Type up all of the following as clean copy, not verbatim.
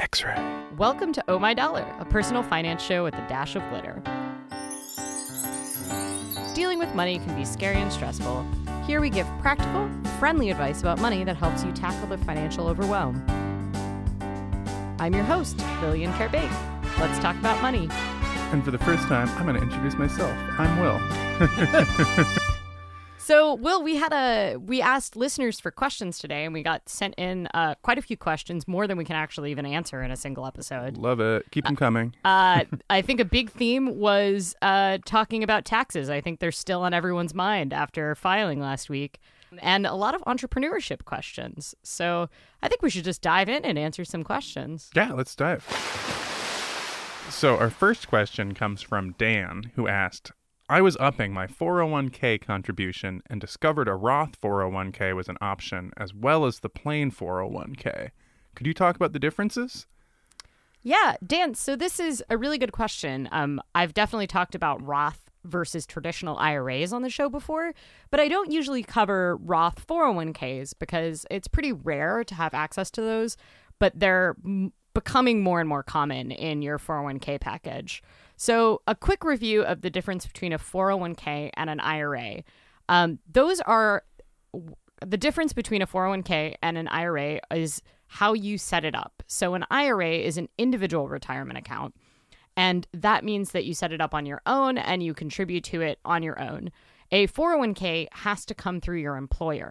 X-Ray. Welcome to Oh My Dollar, a personal finance show with a dash of glitter. Dealing with money can be scary and stressful. Here we give practical, friendly advice about money that helps you tackle the financial overwhelm. I'm your host, Lillian Kerr-Bake. Let's talk about money. And for the first time, I'm going to introduce myself. I'm Will. So, Will, we asked listeners for questions today, and we got sent in quite a few questions, more than we can actually even answer in a single episode. Love it. Keep them coming. I think a big theme was talking about taxes. I think they're still on everyone's mind after filing last week, and a lot of entrepreneurship questions. So I think we should just dive in and answer some questions. Yeah, let's dive. So our first question comes from Dan, who asked, I was upping my 401k contribution and discovered a Roth 401k was an option, as well as the plain 401k. Could you talk about the differences? Yeah, Dan, so this is a really good question. I've definitely talked about Roth versus traditional IRAs on the show before, but I don't usually cover Roth 401ks because it's pretty rare to have access to those, but they're becoming more and more common in your 401k package. So a quick review of the difference between a 401k and an IRA. Those are the difference between a 401k and an IRA is how you set it up. So an IRA is an individual retirement account, and that means that you set it up on your own and you contribute to it on your own. A 401k has to come through your employer.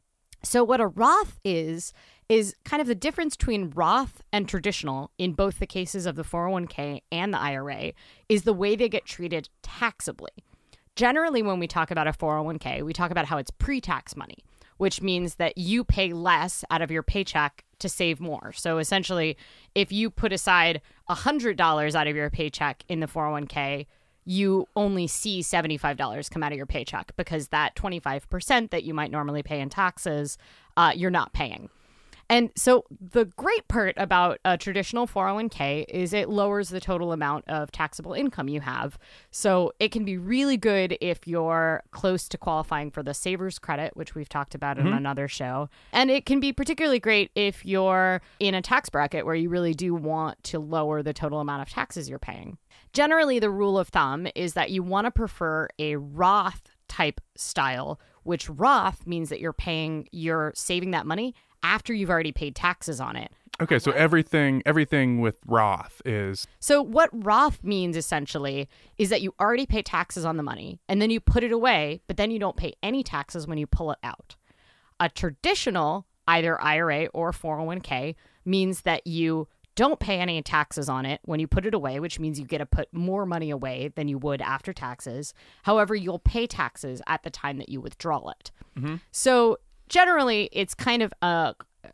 So what a Roth is kind of the difference between Roth and traditional in both the cases of the 401k and the IRA is the way they get treated taxably. Generally, when we talk about a 401k, we talk about how it's pre-tax money, which means that you pay less out of your paycheck to save more. So essentially, if you put aside $100 out of your paycheck in the 401k, you only see $75 come out of your paycheck because that 25% that you might normally pay in taxes, you're not paying. And so the great part about a traditional 401k is it lowers the total amount of taxable income you have. So it can be really good if you're close to qualifying for the Savers Credit, which we've talked about in another show. And it can be particularly great if you're in a tax bracket where you really do want to lower the total amount of taxes you're paying. Generally, the rule of thumb is that you want to prefer a Roth type style, which Roth means that you're saving that money after you've already paid taxes on it. Okay, so everything with Roth is... So what Roth means essentially is that you already pay taxes on the money and then you put it away, but then you don't pay any taxes when you pull it out. A traditional, either IRA or 401k, means that you don't pay any taxes on it when you put it away, which means you get to put more money away than you would after taxes. However, you'll pay taxes at the time that you withdraw it. Mm-hmm. So generally, it's kind of a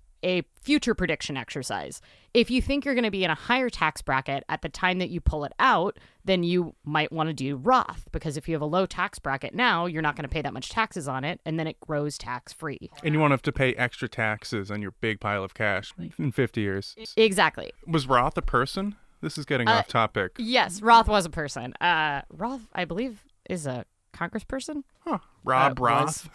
future prediction exercise. If you think you're going to be in a higher tax bracket at the time that you pull it out, then you might want to do Roth, because if you have a low tax bracket now, you're not going to pay that much taxes on it, and then it grows tax-free. And you won't have to pay extra taxes on your big pile of cash in 50 years. Exactly. Was Roth a person? This is getting off topic. Yes, Roth was a person. Roth, I believe, is a congressperson. Huh. Rob Roth.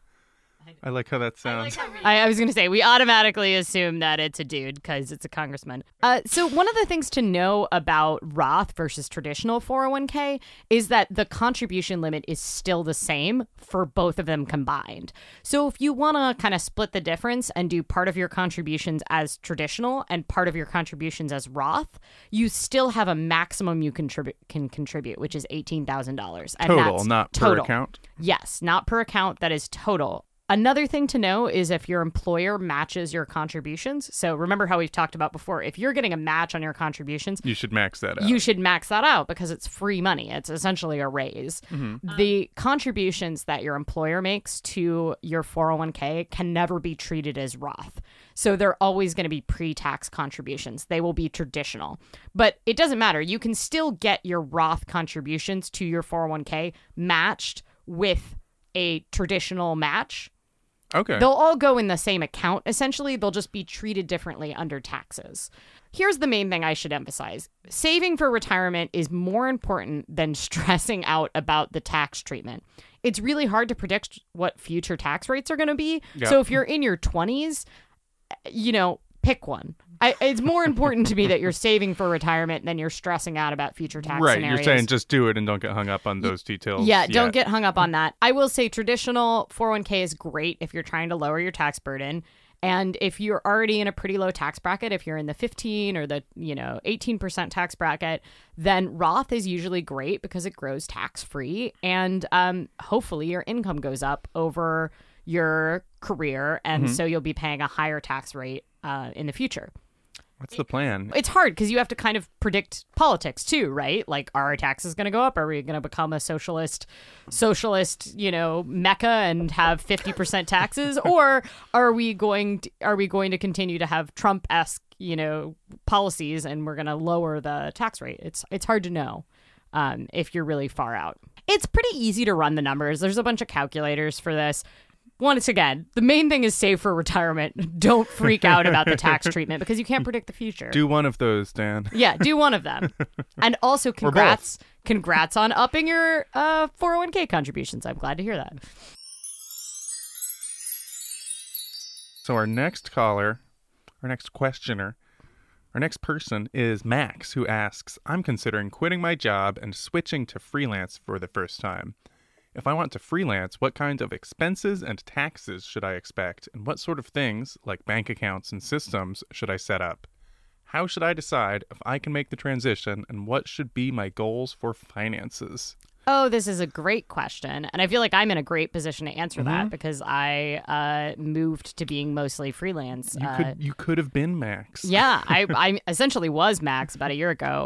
I like how that sounds. I was going to say, we automatically assume that it's a dude because it's a congressman. So one of the things to know about Roth versus traditional 401k is that the contribution limit is still the same for both of them combined. So if you want to kind of split the difference and do part of your contributions as traditional and part of your contributions as Roth, you still have a maximum you can contribute, which is $18,000. Total, not per account? Yes, not per account. That is total. Another thing to know is if your employer matches your contributions. So remember how we've talked about before, if you're getting a match on your contributions, you should max that out. You should max that out because it's free money. It's essentially a raise. Mm-hmm. The contributions that your employer makes to your 401k can never be treated as Roth. So they're always going to be pre-tax contributions. They will be traditional. But it doesn't matter. You can still get your Roth contributions to your 401k matched with a traditional match. Okay. They'll all go in the same account, essentially. They'll just be treated differently under taxes. Here's the main thing I should emphasize. Saving for retirement is more important than stressing out about the tax treatment. It's really hard to predict what future tax rates are going to be. Yep. So if you're in your 20s, pick one. It's more important to me that you're saving for retirement than you're stressing out about future tax Right. scenarios. You're saying just do it and don't get hung up on those details. Yeah, don't get hung up on that. I will say traditional 401k is great if you're trying to lower your tax burden. And if you're already in a pretty low tax bracket, if you're in the 15 or the 18% tax bracket, then Roth is usually great because it grows tax free, and hopefully your income goes up over your career, and so you'll be paying a higher tax rate in the future. What's the plan? It's hard because you have to kind of predict politics too, right? Like, are our taxes going to go up? Are we going to become a socialist, mecca and have 50% taxes, or are we going to continue to have Trump-esque, policies, and we're going to lower the tax rate? It's hard to know if you're really far out. It's pretty easy to run the numbers. There's a bunch of calculators for this. Once again, the main thing is save for retirement. Don't freak out about the tax treatment because you can't predict the future. Do one of those, Dan. Yeah, do one of them. And also congrats on upping your 401k contributions. I'm glad to hear that. So our next caller, our next questioner, our next person is Max, who asks, I'm considering quitting my job and switching to freelance for the first time. If I want to freelance, what kind of expenses and taxes should I expect? And what sort of things, like bank accounts and systems, should I set up? How should I decide if I can make the transition? And what should be my goals for finances? Oh, this is a great question. And I feel like I'm in a great position to answer that because I moved to being mostly freelance. You could have been Max. Yeah, I essentially was Max about a year ago.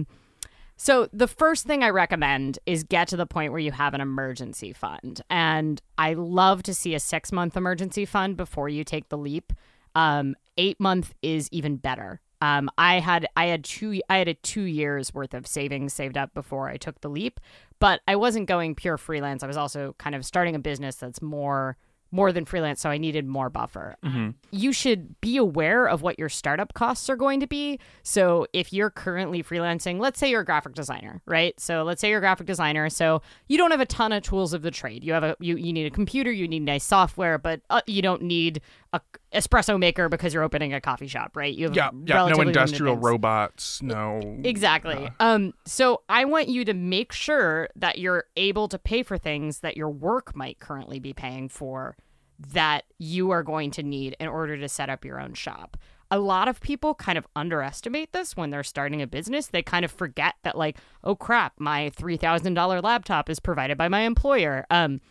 So the first thing I recommend is get to the point where you have an emergency fund. And I love to see a 6-month emergency fund before you take the leap. 8-month is even better. I had a 2 years worth of savings saved up before I took the leap, but I wasn't going pure freelance. I was also kind of starting a business that's more than freelance, so I needed more buffer. You should be aware of what your startup costs are going to be. So if you're currently freelancing, let's say you're a graphic designer, right? So let's say you're a graphic designer, so you don't have a ton of tools of the trade. You need a computer, you need nice software, but you don't need a espresso maker because you're opening a coffee shop, right? You have no industrial robots, no. Exactly. So I want you to make sure that you're able to pay for things that your work might currently be paying for that you are going to need in order to set up your own shop. A lot of people kind of underestimate this when they're starting a business. They kind of forget that, like, oh crap, my $3,000 laptop is provided by my employer.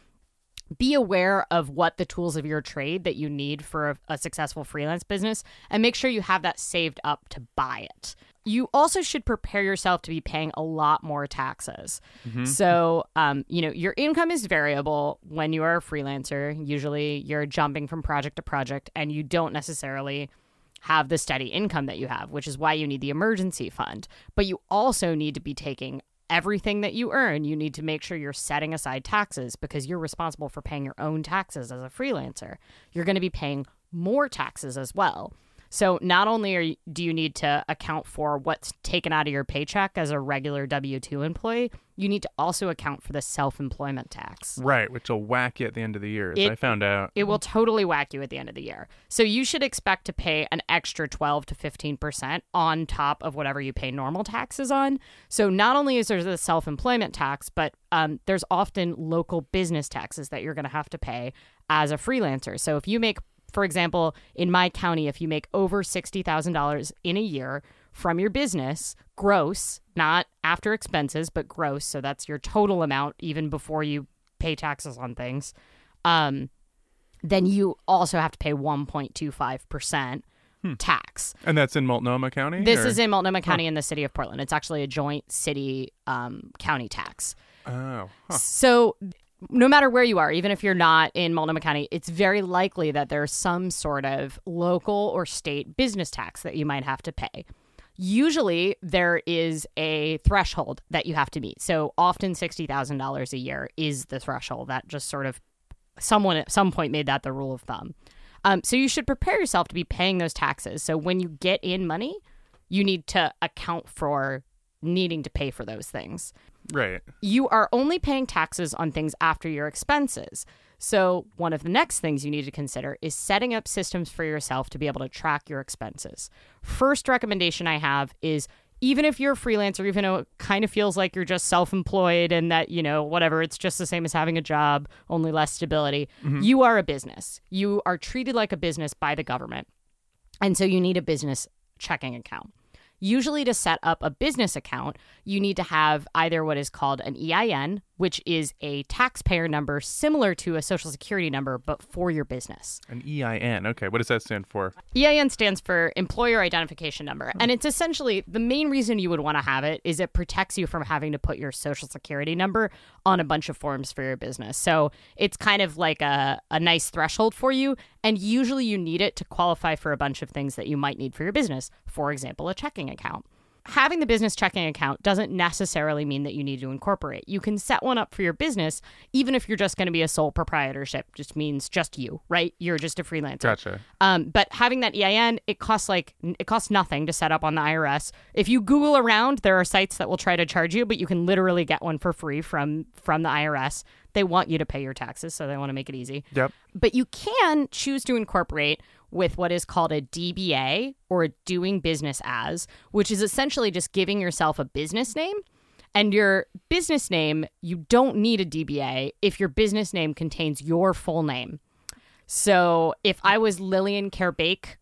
Be aware of what the tools of your trade that you need for a successful freelance business, and make sure you have that saved up to buy it. You also should prepare yourself to be paying a lot more taxes. So, your income is variable when you are a freelancer. Usually you're jumping from project to project and you don't necessarily have the steady income that you have, which is why you need the emergency fund. But you also need to be taking everything that you earn. You need to make sure you're setting aside taxes because you're responsible for paying your own taxes as a freelancer. You're going to be paying more taxes as well. So not only do you need to account for what's taken out of your paycheck as a regular W-2 employee, you need to also account for the self-employment tax. Right, which will whack you at the end of the year, as I found out. It will totally whack you at the end of the year. So you should expect to pay an extra 12 to 15% on top of whatever you pay normal taxes on. So not only is there the self-employment tax, but there's often local business taxes that you're going to have to pay as a freelancer. So if you make, for example, in my county, if you make over $60,000 in a year from your business, gross, not after expenses, but gross, so that's your total amount even before you pay taxes on things, then you also have to pay 1.25% tax. And that's in Multnomah County? This is in Multnomah County in the city of Portland. It's actually a joint city county tax. Oh. So no matter where you are, even if you're not in Multnomah County, it's very likely that there's some sort of local or state business tax that you might have to pay. Usually there is a threshold that you have to meet. So often $60,000 a year is the threshold. That just sort of someone at some point made that the rule of thumb. So you should prepare yourself to be paying those taxes. So when you get in money, you need to account for needing to pay for those things. Right. You are only paying taxes on things after your expenses. So one of the next things you need to consider is setting up systems for yourself to be able to track your expenses. First recommendation I have is, even if you're a freelancer, even though it kind of feels like you're just self-employed and that, whatever, it's just the same as having a job, only less stability, you are a business. You are treated like a business by the government. And so you need a business checking account. Usually to set up a business account, you need to have either what is called an EIN, which is a taxpayer number similar to a social security number, but for your business. An EIN. Okay. What does that stand for? EIN stands for Employer Identification Number. And it's essentially, the main reason you would want to have it is it protects you from having to put your social security number on a bunch of forms for your business. So it's kind of like a nice threshold for you. And usually you need it to qualify for a bunch of things that you might need for your business. For example, a checking account. Having the business checking account doesn't necessarily mean that you need to incorporate. You can set one up for your business, even if you're just going to be a sole proprietorship, just means just you, right? You're just a freelancer. Gotcha. But having that EIN, it costs nothing to set up on the IRS. If you Google around, there are sites that will try to charge you, but you can literally get one for free from the IRS. They want you to pay your taxes, so they want to make it easy. Yep. But you can choose to incorporate with what is called a DBA, or a doing business as, which is essentially just giving yourself a business name. And your business name, you don't need a DBA if your business name contains your full name. So if I was Lillian Care-Bake,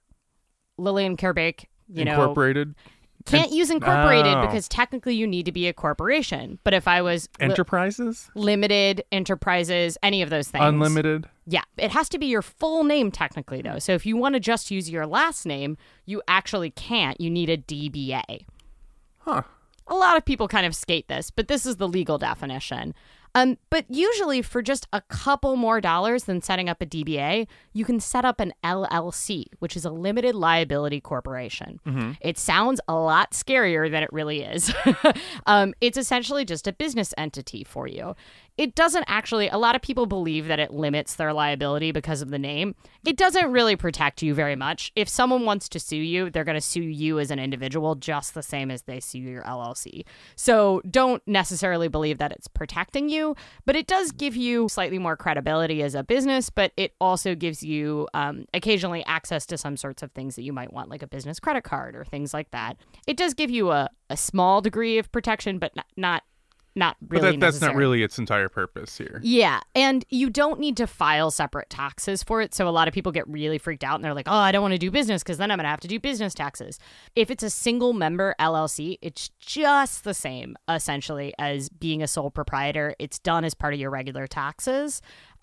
Incorporated? Can't use incorporated because technically you need to be a corporation. But if I was Enterprises? Limited, enterprises, any of those things. Unlimited? Yeah. It has to be your full name technically, though. So if you want to just use your last name, you actually can't. You need a DBA. Huh. A lot of people kind of skate this, but this is the legal definition. But usually for just a couple more dollars than setting up a DBA, you can set up an LLC, which is a limited liability corporation. Mm-hmm. It sounds a lot scarier than it really is. It's essentially just a business entity for you. It doesn't actually, a lot of people believe that it limits their liability because of the name. It doesn't really protect you very much. If someone wants to sue you, they're going to sue you as an individual just the same as they sue your LLC. So don't necessarily believe that it's protecting you, but it does give you slightly more credibility as a business, but it also gives you occasionally access to some sorts of things that you might want, like a business credit card or things like that. It does give you a small degree of protection, but not really. But that's not really its entire purpose here. Yeah. And you don't need to file separate taxes for it. So a lot of people get really freaked out and they're like, oh, I don't want to do business because then I'm going to have to do business taxes. If it's a single member LLC, it's just the same essentially as being a sole proprietor. It's done as part of your regular taxes.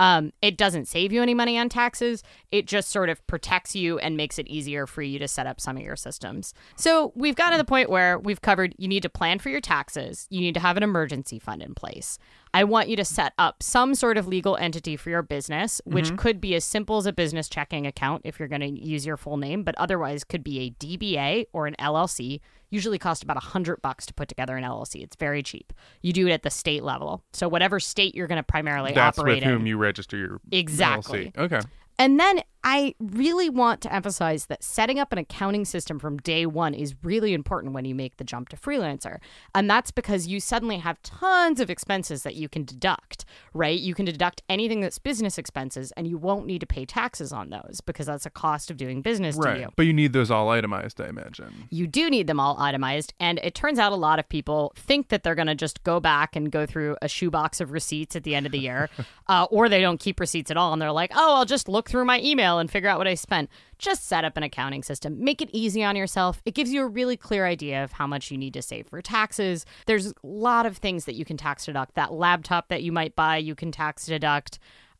It doesn't save you any money on taxes. It just sort of protects you and makes it easier for you to set up some of your systems. So we've gotten to the point where we've covered you need to plan for your taxes. You need to have an emergency fund in place. I want you to set up some sort of legal entity for your business, which could be as simple as a business checking account if you're going to use your full name, but otherwise could be a DBA or an LLC. Usually cost about $100 to put together an LLC. It's very cheap. You do it at the state level. So whatever state you're going to primarily That's operate in. That's with whom you register your Exactly. LLC. Okay. And then I really want to emphasize that setting up an accounting system from day one is really important when you make the jump to freelancer. And that's because you suddenly have tons of expenses that you can deduct, right? You can deduct anything that's business expenses and you won't need to pay taxes on those because that's a cost of doing business to you. But you need those all itemized, I imagine. You do need them all itemized. And it turns out a lot of people think that they're going to just go back and go through a shoebox of receipts at the end of the year, or they don't keep receipts at all. And they're like, oh, I'll just look through my email and figure out what I spent. Just set up an accounting system. Make it easy on yourself. It gives you a really clear idea of how much you need to save for taxes. There's a lot of things that you can tax deduct. That laptop that you might buy, you can tax deduct.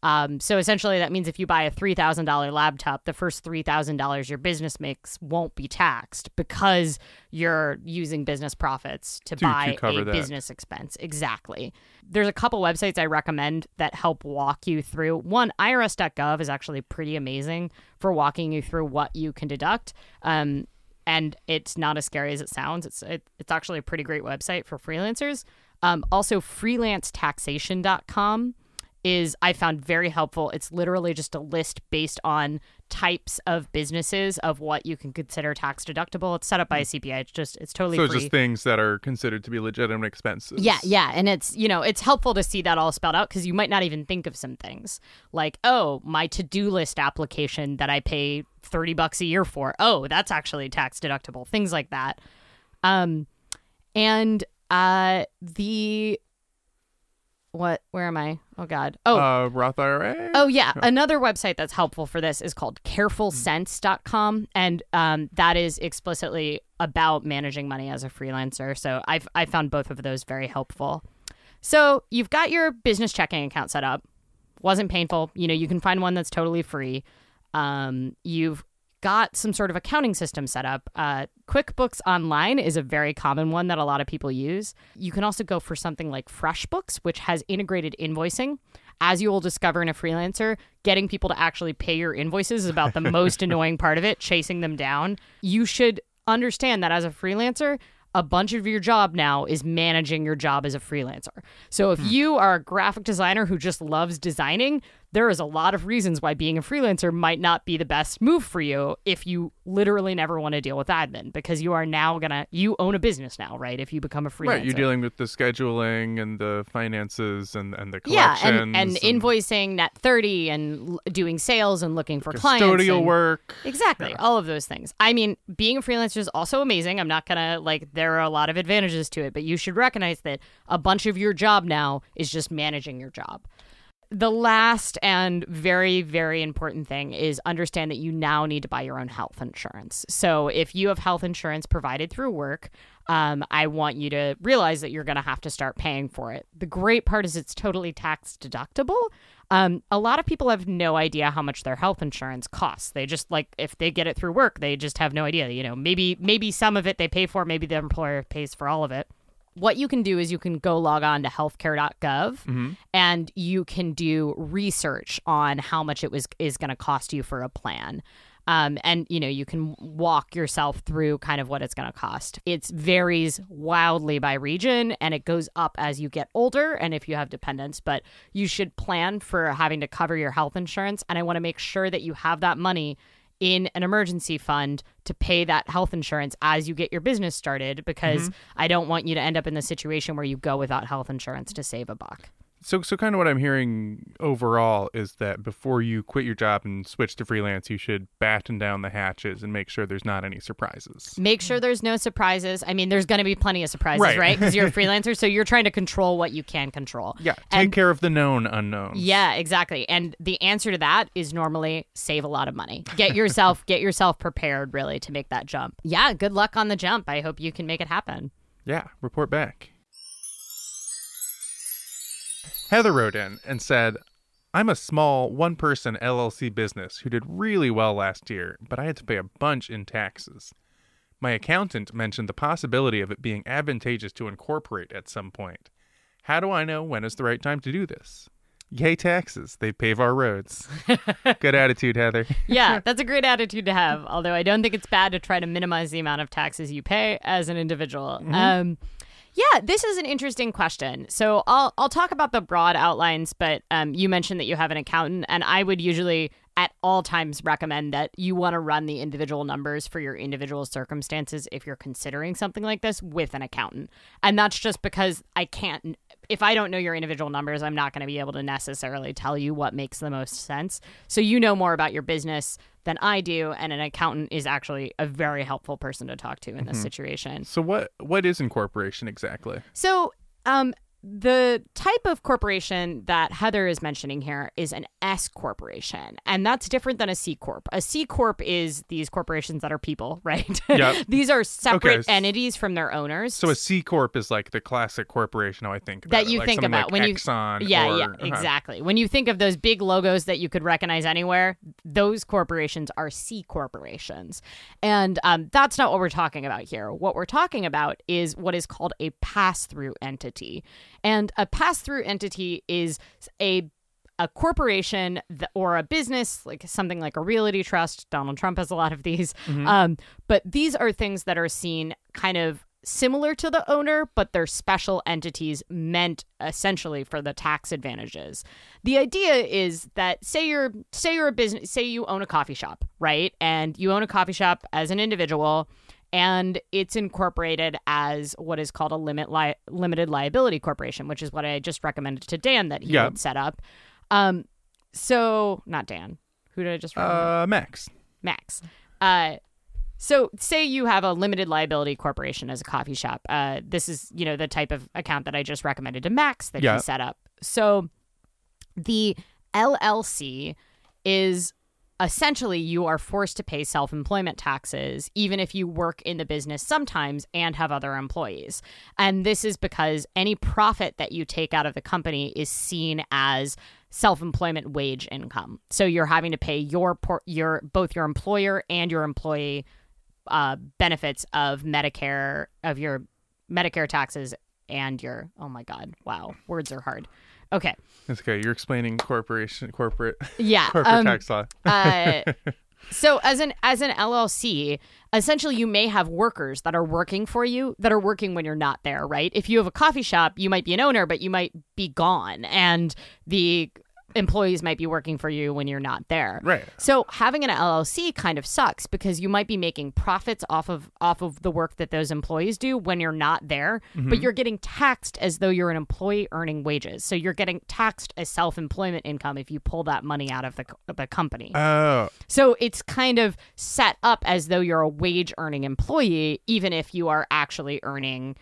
So essentially that means if you buy a $3,000 laptop, the first $3,000 your business makes won't be taxed because you're using business profits to buy a business expense. Exactly. There's a couple websites I recommend that help walk you through. One, irs.gov is actually pretty amazing for walking you through what you can deduct. And it's not as scary as it sounds. It's actually a pretty great website for freelancers. Also, freelancetaxation.com is I found very helpful. It's literally just a list based on types of businesses of what you can consider tax deductible. It's set up by a CPA. It's totally free. So it's just things that are considered to be legitimate expenses. Yeah. And it's helpful to see that all spelled out because you might not even think of some things like, oh, my to-do list application that I pay $30 a year for. Oh, that's actually tax deductible. Things like that. Where am I? Oh, God. Oh, Roth IRA? Oh, yeah. Another website that's helpful for this is called carefulsense.com. And that is explicitly about managing money as a freelancer. So I found both of those very helpful. So you've got your business checking account set up. Wasn't painful. You can find one that's totally free. You've got some sort of accounting system set up. QuickBooks Online is a very common one that a lot of people use. You can also go for something like FreshBooks, which has integrated invoicing. As you will discover in a freelancer, getting people to actually pay your invoices is about the most annoying part of it, chasing them down. You should understand that as a freelancer, a bunch of your job now is managing your job as a freelancer. So if you are a graphic designer who just loves designing, there is a lot of reasons why being a freelancer might not be the best move for you if you literally never want to deal with admin, because you are now you own a business now, right? If you become a freelancer. Right, you're dealing with the scheduling and the finances and the collections. Yeah, and invoicing Net 30 and doing sales and looking for clients. Custodial work. Exactly, all of those things. I mean, being a freelancer is also amazing. I'm not going to, there are a lot of advantages to it, but you should recognize that a bunch of your job now is just managing your job. The last and very, very important thing is understand that you now need to buy your own health insurance. So if you have health insurance provided through work, I want you to realize that you're going to have to start paying for it. The great part is it's totally tax deductible. A lot of people have no idea how much their health insurance costs. They just if they get it through work, they just have no idea. Maybe some of it they pay for, maybe the employer pays for all of it. What you can do is you can go log on to healthcare.gov and you can do research on how much is going to cost you for a plan. And you can walk yourself through kind of what it's going to cost. It varies wildly by region and it goes up as you get older and if you have dependents, but you should plan for having to cover your health insurance. And I want to make sure that you have that money in an emergency fund to pay that health insurance as you get your business started, because I don't want you to end up in the situation where you go without health insurance to save a buck. So kind of what I'm hearing overall is that before you quit your job and switch to freelance, you should batten down the hatches and make sure there's not any surprises. Make sure there's no surprises. I mean, there's going to be plenty of surprises, right? Because you're a freelancer, so you're trying to control what you can control. Yeah, take care of the known unknowns. Yeah, exactly. And the answer to that is normally save a lot of money. Get yourself prepared, really, to make that jump. Yeah, good luck on the jump. I hope you can make it happen. Yeah, report back. Heather wrote in and said, I'm a small one-person LLC business who did really well last year, but I had to pay a bunch in taxes. My accountant mentioned the possibility of it being advantageous to incorporate at some point. How do I know when is the right time to do this? Yay, taxes. They pave our roads. Good attitude, Heather. Yeah, that's a great attitude to have, although I don't think it's bad to try to minimize the amount of taxes you pay as an individual. Yeah, this is an interesting question. So I'll talk about the broad outlines, but you mentioned that you have an accountant, and I would usually at all times recommend that you want to run the individual numbers for your individual circumstances if you're considering something like this with an accountant. And that's just because if I don't know your individual numbers, I'm not going to be able to necessarily tell you what makes the most sense. So you know more about your business than I do, and an accountant is actually a very helpful person to talk to in this situation. So what is incorporation exactly? So the type of corporation that Heather is mentioning here is an S corporation, and that's different than a C corp. A C corp is these corporations that are people, right? Yep. These are separate entities from their owners. So a C corp is like the classic corporation I think about. That you think about like when Exxon exactly. When you think of those big logos that you could recognize anywhere, those corporations are C corporations. And that's not what we're talking about here. What we're talking about is what is called a pass-through entity. And a pass-through entity is a corporation or a business, like something like a realty trust. Donald Trump has a lot of these. But these are things that are seen kind of similar to the owner, but they're special entities meant essentially for the tax advantages. The idea is that say you're a business, say you own a coffee shop, right? And you own a coffee shop as an individual, and it's incorporated as what is called a limited liability corporation, which is what I just recommended to Dan that he would set up. So not Dan. Who did I just recommend? Max. So say you have a limited liability corporation as a coffee shop. This is, the type of account that I just recommended to Max that he set up. So the LLC is essentially you are forced to pay self-employment taxes even if you work in the business sometimes and have other employees. And this is because any profit that you take out of the company is seen as self-employment wage income. So you're having to pay both your employer and your employee benefits of Medicare, of your Medicare taxes and your, oh my God, wow, words are hard. Okay. It's okay. You're explaining corporate corporate tax law. So as an LLC, essentially you may have workers that are working for you that are working when you're not there, right? If you have a coffee shop, you might be an owner, but you might be gone, and the employees might be working for you when you're not there. Right. So having an LLC kind of sucks because you might be making profits off of the work that those employees do when you're not there, but you're getting taxed as though you're an employee earning wages. So you're getting taxed as self-employment income if you pull that money out of the company. Oh. So it's kind of set up as though you're a wage earning employee, even if you are actually earning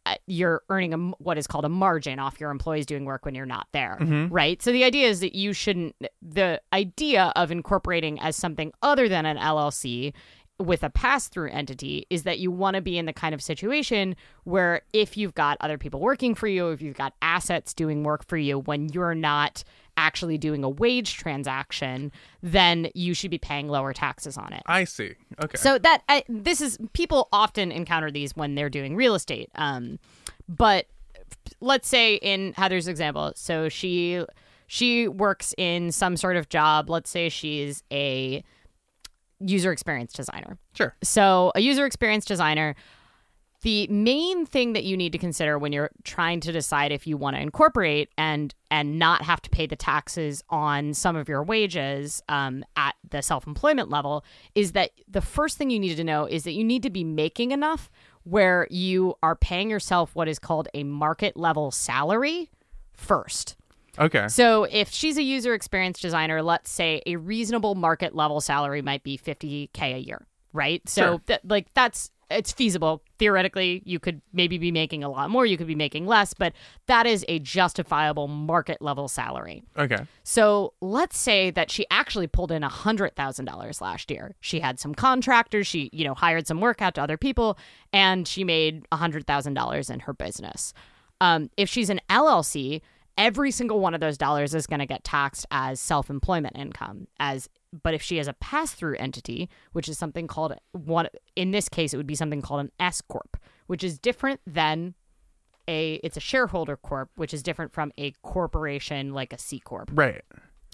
what is called a margin off your employees doing work when you're not there, right? So the idea is that the idea of incorporating as something other than an LLC with a pass-through entity is that you want to be in the kind of situation where if you've got other people working for you, if you've got assets doing work for you when you're not actually doing a wage transaction, then you should be paying lower taxes on it. I see. Okay. So people often encounter these when they're doing real estate. But let's say in Heather's example, so she works in some sort of job. Let's say she's a user experience designer. Sure. So a user experience designer, the main thing that you need to consider when you're trying to decide if you want to incorporate and not have to pay the taxes on some of your wages at the self-employment level is that the first thing you need to know is that you need to be making enough where you are paying yourself what is called a market level salary first. Okay. So if she's a user experience designer, let's say a reasonable market level salary might be $50K a year, right? So it's feasible. Theoretically, you could maybe be making a lot more. You could be making less, but that is a justifiable market level salary. Okay. So let's say that she actually pulled in $100,000 last year. She had some contractors. She, hired some work out to other people, and she made $100,000 in her business. If she's an LLC, every single one of those dollars is going to get taxed as self-employment income. But if she has a pass-through entity, which is something called in this case, it would be something called an S corp, which is different than it's a shareholder corp, which is different from a corporation like a C corp. Right.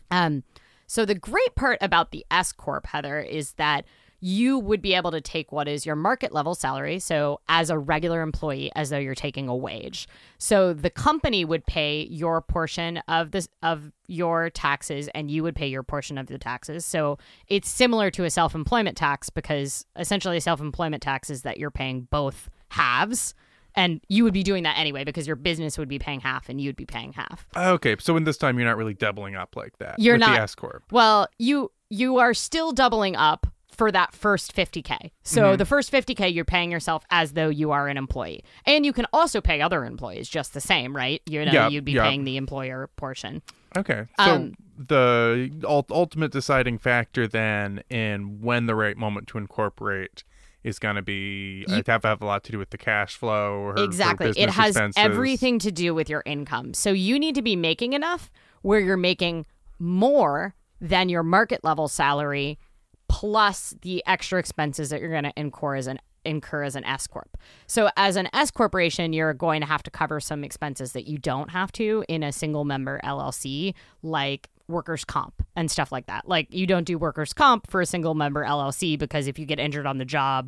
So the great part about the S corp, Heather, is that you would be able to take what is your market level salary, so as a regular employee, as though you're taking a wage. So the company would pay your portion of your taxes, and you would pay your portion of the taxes. So it's similar to a self-employment tax, because essentially self-employment tax is that you're paying both halves, and you would be doing that anyway because your business would be paying half and you'd be paying half. Okay, so in this time you're not really doubling up like that. You're with not. The S corp. Well, you are still doubling up for that first $50K. So the first $50K, you're paying yourself as though you are an employee. And you can also pay other employees just the same, right? You'd be paying the employer portion. Okay. So the ultimate deciding factor then in when the right moment to incorporate is going to be have a lot to do with the cash flow or exactly. Her business it has expenses. Everything to do with your income. So you need to be making enough where you're making more than your market level salary plus the extra expenses that you're going to incur as an S corp. So as an S corporation, you're going to have to cover some expenses that you don't have to in a single member LLC, like workers' comp and stuff like that. Like you don't do workers' comp for a single member LLC because if you get injured on the job,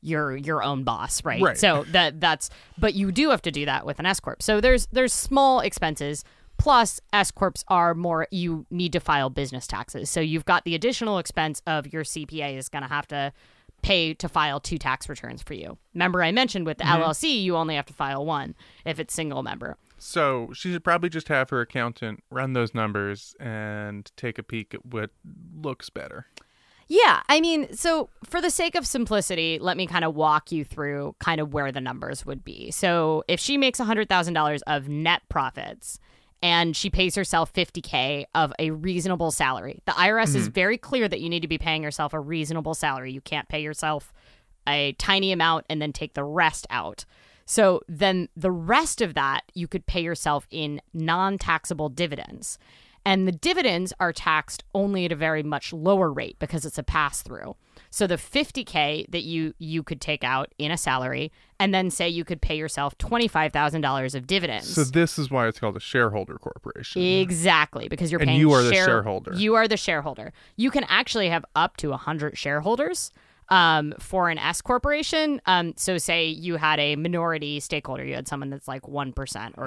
you're your own boss, right? Right. So but you do have to do that with an S corp. So there's small expenses. Plus, S corps are more, you need to file business taxes. So you've got the additional expense of your CPA is going to have to pay to file 2 tax returns for you. Remember, I mentioned with the LLC, you only have to file 1 if it's single member. So she should probably just have her accountant run those numbers and take a peek at what looks better. Yeah, I mean, so for the sake of simplicity, let me kind of walk you through kind of where the numbers would be. So if she makes $100,000 of net profits and she pays herself $50K of a reasonable salary, the IRS is very clear that you need to be paying yourself a reasonable salary. You can't pay yourself a tiny amount and then take the rest out. So then the rest of that you could pay yourself in non-taxable dividends. And the dividends are taxed only at a very much lower rate because it's a pass-through. So the $50K that you could take out in a salary, and then say you could pay yourself $25,000 of dividends. So this is why it's called a shareholder corporation. Exactly, because you're paying. And you are the shareholder. You are the shareholder. You can actually have up to 100 shareholders for an S corporation. So say you had a minority stakeholder, you had someone that's like 1% or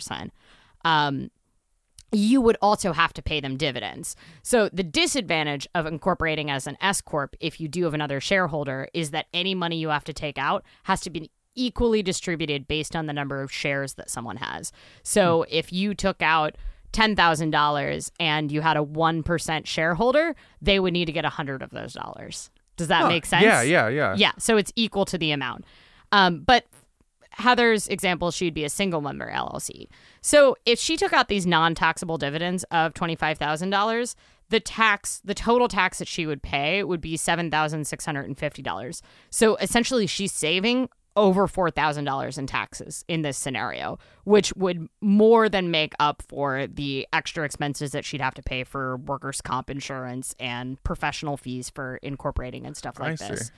2%. You would also have to pay them dividends. So the disadvantage of incorporating as an S corp, if you do have another shareholder, is that any money you have to take out has to be equally distributed based on the number of shares that someone has. So if you took out $10,000 and you had a 1% shareholder, they would need to get 100 of those dollars. Does that make sense? Yeah. Yeah, so it's equal to the amount. But Heather's example, she'd be a single member LLC. So if she took out these non-taxable dividends of $25,000, the total tax that she would pay would be $7,650. So essentially she's saving over $4,000 in taxes in this scenario, which would more than make up for the extra expenses that she'd have to pay for workers' comp insurance and professional fees for incorporating and stuff like this.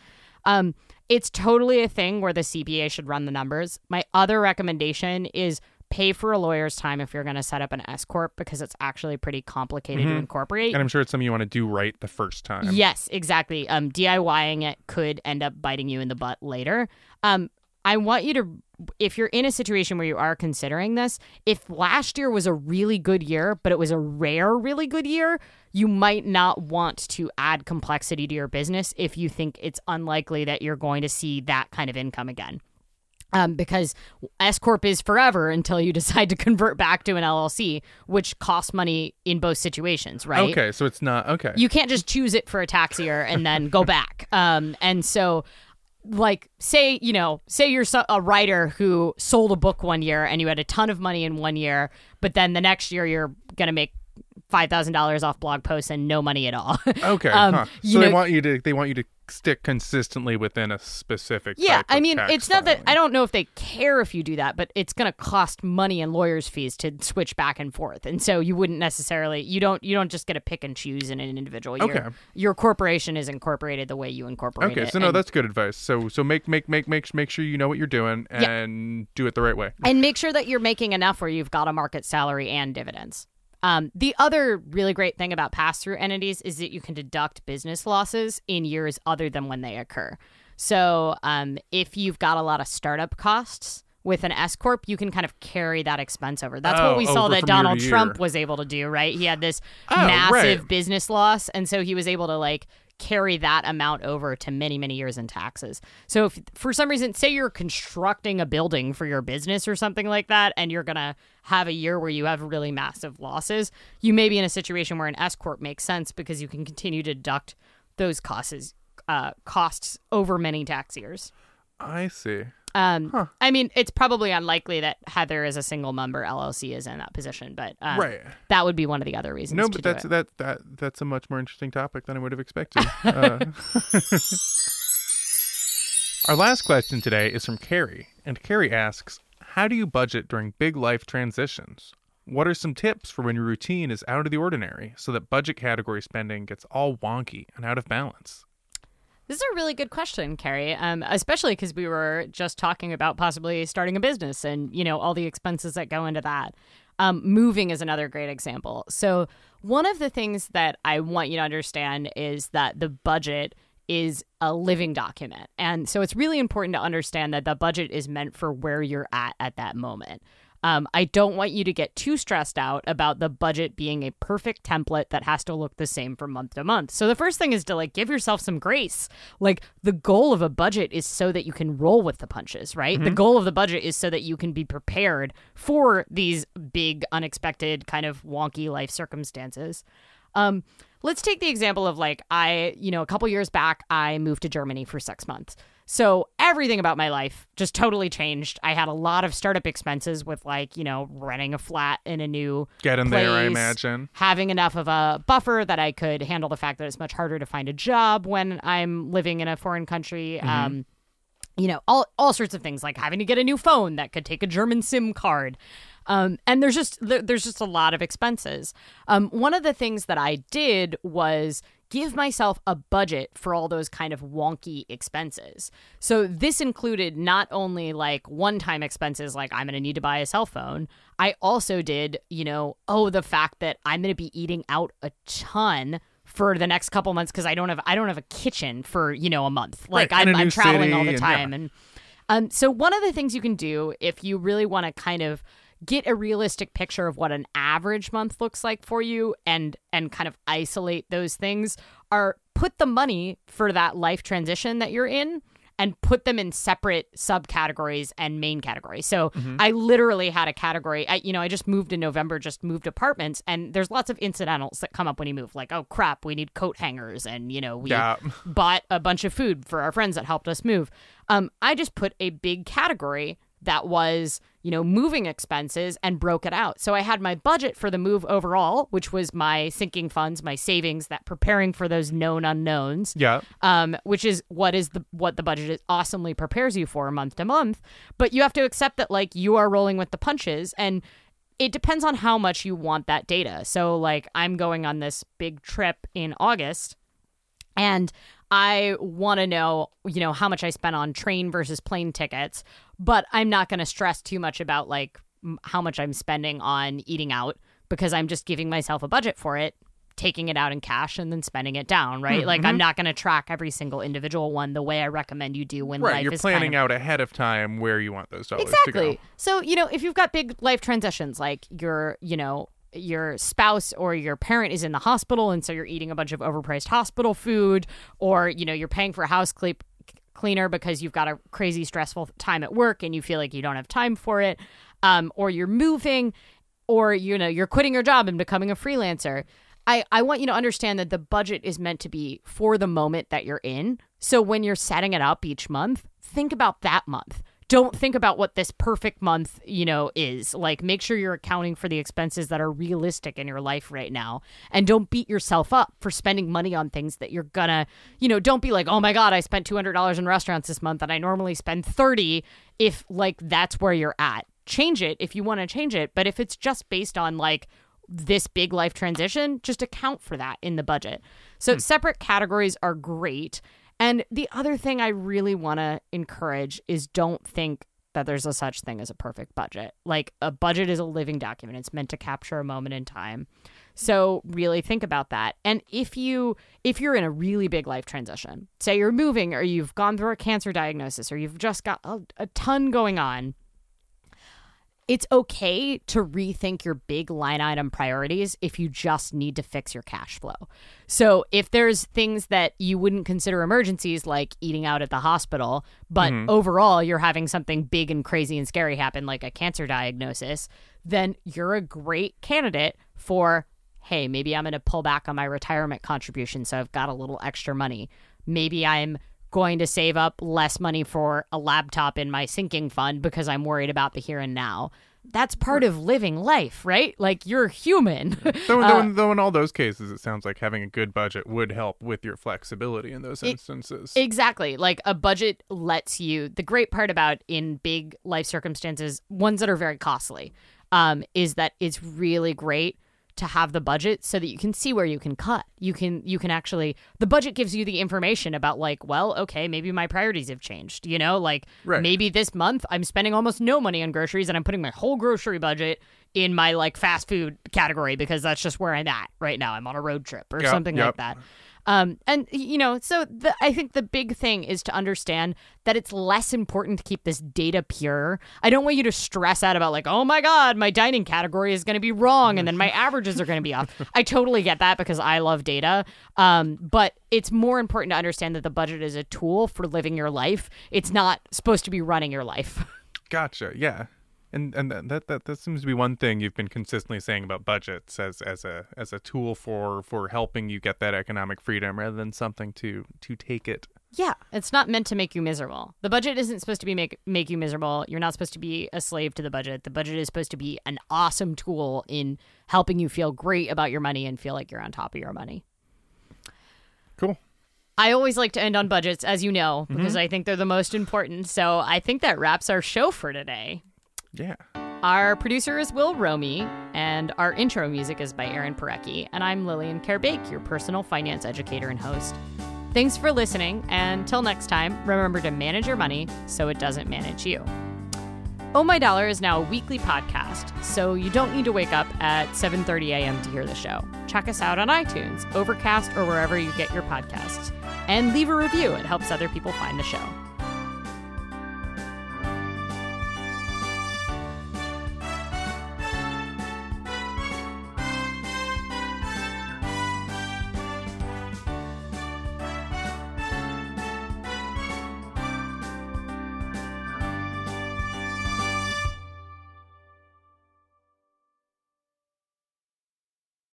It's totally a thing where the CPA should run the numbers. My other recommendation is pay for a lawyer's time if you're going to set up an S corp, because it's actually pretty complicated to incorporate. And I'm sure it's something you want to do right the first time. Yes, exactly. DIYing it could end up biting you in the butt later. I want you to, if you're in a situation where you are considering this, if last year was a really good year, but it was a rare, really good year, you might not want to add complexity to your business if you think it's unlikely that you're going to see that kind of income again. Because S corp is forever until you decide to convert back to an LLC, which costs money in both situations, right? Okay, so it's not, okay. You can't just choose it for a tax year and then go back. And so, like, say you're a writer who sold a book one year and you had a ton of money in one year, but then the next year you're going to make $5,000 off blog posts and no money at all. Okay. So they want you to stick consistently within a specific type I mean, of tax it's not filing. that I don't know if they care if you do that, but it's going to cost money and lawyers' fees to switch back and forth. And so you wouldn't necessarily, you don't just get to pick and choose in an individual year. Okay. Your corporation is incorporated the way you incorporate it. Okay, so no, that's good advice. So make sure you know what you're doing and do it the right way. And make sure that you're making enough where you've got a market salary and dividends. The other really great thing about pass-through entities is that you can deduct business losses in years other than when they occur. So if you've got a lot of startup costs with an S corp, you can kind of carry that expense over. That's what we saw that Donald Trump was able to do, right? He had this massive business loss, and so he was able to carry that amount over to many, many years in taxes. So if for some reason, say you're constructing a building for your business or something like that, and you're going to have a year where you have really massive losses, you may be in a situation where an S corp makes sense because you can continue to deduct those costs over many tax years. I see. I mean, it's probably unlikely that Heather as a single member LLC is in that position, but right. That would be one of the other reasons. No, but that's a much more interesting topic than I would have expected. Our last question today is from Carrie, and Carrie asks, how do you budget during big life transitions? What are some tips for when your routine is out of the ordinary so that budget category spending gets all wonky and out of balance? This is a really good question, Carrie, especially because we were just talking about possibly starting a business and, all the expenses that go into that. Moving is another great example. So one of the things that I want you to understand is that the budget is a living document. And so it's really important to understand that the budget is meant for where you're at that moment. I don't want you to get too stressed out about the budget being a perfect template that has to look the same from month to month. So the first thing is to like give yourself some grace. Like the goal of a budget is so that you can roll with the punches, right? Mm-hmm. The goal of the budget is so that you can be prepared for these big, unexpected, kind of wonky life circumstances. Let's take the example of like a couple years back, I moved to Germany for 6 months. So everything about my life just totally changed. I had a lot of startup expenses with like, renting a flat in a new Getting place, there, I imagine. having enough of a buffer that I could handle the fact that it's much harder to find a job when I'm living in a foreign country. Mm-hmm. All sorts of things like having to get a new phone that could take a German SIM card. And there's just a lot of expenses. One of the things that I did was give myself a budget for all those kind of wonky expenses. So this included not only like one-time expenses, like I'm going to need to buy a cell phone. I also did, the fact that I'm going to be eating out a ton for the next couple months because I don't have a kitchen for, a month. Like right. I'm traveling all the and time. And so one of the things you can do if you really want to kind of get a realistic picture of what an average month looks like for you and kind of isolate those things are put the money for that life transition that you're in and put them in separate subcategories and main categories. So I literally had a category. I just moved in November, just moved apartments, and there's lots of incidentals that come up when you move. Like, oh crap, we need coat hangers, and we bought a bunch of food for our friends that helped us move. I just put a big category that was, moving expenses and broke it out. So I had my budget for the move overall, which was my sinking funds, my savings, that preparing for those known unknowns. Yeah. Which is what the budget is awesomely prepares you for month to month. But you have to accept that like you are rolling with the punches, and it depends on how much you want that data. So like I'm going on this big trip in August, and I want to know, how much I spent on train versus plane tickets, but I'm not going to stress too much about like how much I'm spending on eating out because I'm just giving myself a budget for it, taking it out in cash and then spending it down, right? Like I'm not going to track every single individual one the way I recommend you do when life you're is planning kind of out ahead of time where you want those dollars to go. So, if you've got big life transitions like your spouse or your parent is in the hospital and so you're eating a bunch of overpriced hospital food, or you're paying for a house cleaner because you've got a crazy stressful time at work and you feel like you don't have time for it, or you're moving, or you're quitting your job and becoming a freelancer. I want you to understand that the budget is meant to be for the moment that you're in. So when you're setting it up each month, think about that month. Don't think about what this perfect month, is. Like, make sure you're accounting for the expenses that are realistic in your life right now. And don't beat yourself up for spending money on things that you're gonna, don't be like, oh my God, I spent $200 in restaurants this month and I normally spend $30 if like that's where you're at. Change it if you want to change it. But if it's just based on like this big life transition, just account for that in the budget. So separate categories are great. And the other thing I really want to encourage is don't think that there's a such thing as a perfect budget. Like a budget is a living document. It's meant to capture a moment in time. So really think about that. And if you're in a really big life transition, say you're moving or you've gone through a cancer diagnosis or you've just got a ton going on, it's okay to rethink your big line item priorities if you just need to fix your cash flow. So if there's things that you wouldn't consider emergencies, like eating out at the hospital, but overall you're having something big and crazy and scary happen, like a cancer diagnosis, then you're a great candidate for, hey, maybe I'm going to pull back on my retirement contribution so I've got a little extra money. Maybe I'm going to save up less money for a laptop in my sinking fund because I'm worried about the here and now. That's part of living life, right? Like, you're human. Though in all those cases, it sounds like having a good budget would help with your flexibility in those instances. Exactly. Like, a budget lets you... The great part about in big life circumstances, ones that are very costly, is that it's really great to have the budget so that you can see where you can cut. You can actually, the budget gives you the information about like, well, okay, maybe my priorities have changed, like right. Maybe this month I'm spending almost no money on groceries and I'm putting my whole grocery budget in my like fast food category because that's just where I'm at right now. I'm on a road trip or something like that. I think the big thing is to understand that it's less important to keep this data pure. I don't want you to stress out about like, oh my God, my dining category is going to be wrong and then my averages are going to be off. I totally get that because I love data. But it's more important to understand that the budget is a tool for living your life. It's not supposed to be running your life. Gotcha. Yeah. And that seems to be one thing you've been consistently saying about budgets as a tool for helping you get that economic freedom rather than something to take it. Yeah, it's not meant to make you miserable. The budget isn't supposed to be make you miserable. You're not supposed to be a slave to the budget. The budget is supposed to be an awesome tool in helping you feel great about your money and feel like you're on top of your money. Cool. I always like to end on budgets, as you know, because I think they're the most important. So I think that wraps our show for today. Yeah. Our producer is Will Romy, and our intro music is by Aaron Parecki, and I'm Lillian Kerbake, your personal finance educator and host. Thanks for listening, and till next time, remember to manage your money so it doesn't manage you. Oh My Dollar is now a weekly podcast, so you don't need to wake up at 7:30 a.m. to hear the show. Check us out on iTunes, Overcast, or wherever you get your podcasts, and leave a review. It helps other people find the show.